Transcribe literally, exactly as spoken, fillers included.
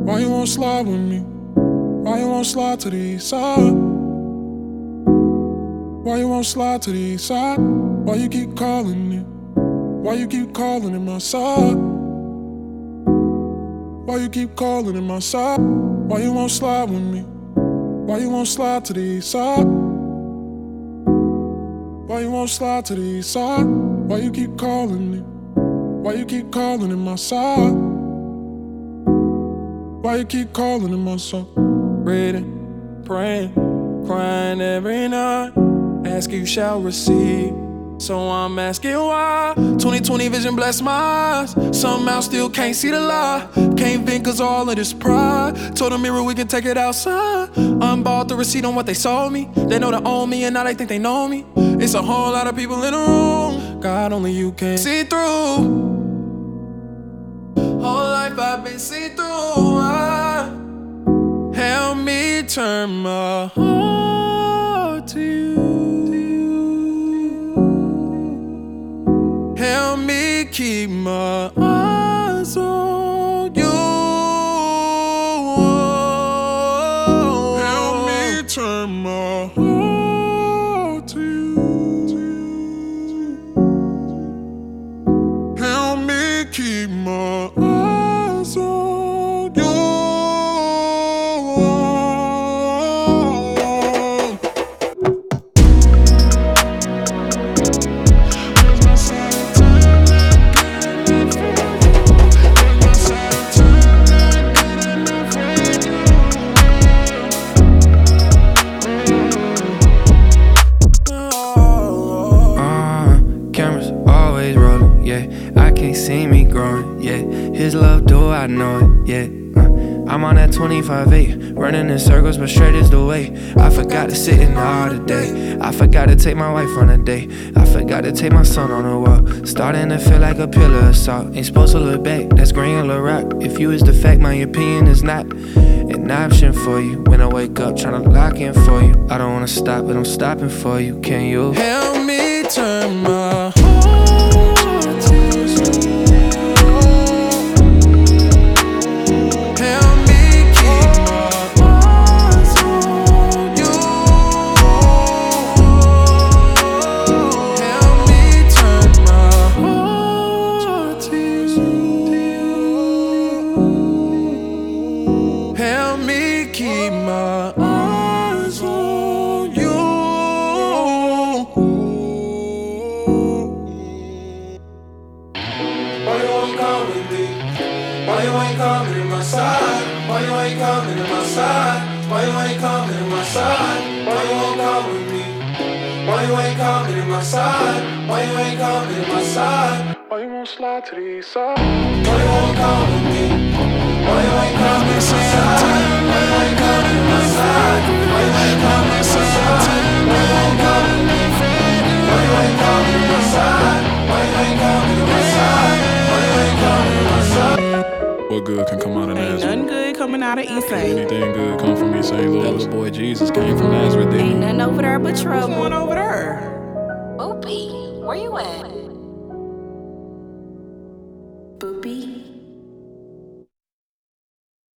Why you won't slide with me? Why you won't slide to the east side? Why you won't slide to the east side? Why you keep calling it? Why you keep calling it my side? Why you keep calling it my side? Why you won't slide with me? Why you won't slide to the east side? Why you won't slide to the east side? Why you keep calling it? Why you keep calling it my side? Why you keep calling it my side? Reading, praying, crying every night. Ask you shall receive, so I'm asking why. twenty twenty vision bless my eyes. Somehow still can't see the lie. Can't vent cause all of this pride. Told the mirror we can take it outside. Unbought the receipt on what they sold me. They know they own me and now they think they know me. It's a whole lot of people in the room. God, only you can see through. Whole life I've been see through. I, help me turn my heart to you. Help me keep my eyes on you. Help me turn my heart to you. Help me keep my eyes on you. I can't see me growing, yeah. His love, do I know it, yeah. uh, I'm on that twenty-five eight, running in circles, but straight is the way. I forgot to sit in the all today. I forgot to take my wife on a date. I forgot to take my son on a walk. Starting to feel like a pillar of salt. Ain't supposed to look back, that's granular rock. If you is the fact, my opinion is not an option for you. When I wake up, tryna lock in for you. I don't wanna stop, but I'm stopping for you. Can you help me turn my Help me keep my eyes on you. Why you ain't coming with me? Why you ain't coming to my side? Why you ain't coming to my side? Why you ain't coming to my side? Why you won't come with me? Why you ain't coming to my side? Why you ain't coming to my side? Why you won't slide to the east side? Why you won't come with me? Why you ain't coming to my side? Why you ain't coming to my side? Why you ain't coming to my side? Why you ain't coming to me? Why you ain't coming to my side? Why you ain't coming to my side? Why you ain't coming to my side? What good can come out of Ain't Nazareth? nothing good coming out of East Saint. Anything good come from East Saint Louis. That little boy Jesus came from Nazareth, didn't he? Ain't nothing over there but trouble. What's going over there? Opie, where you at?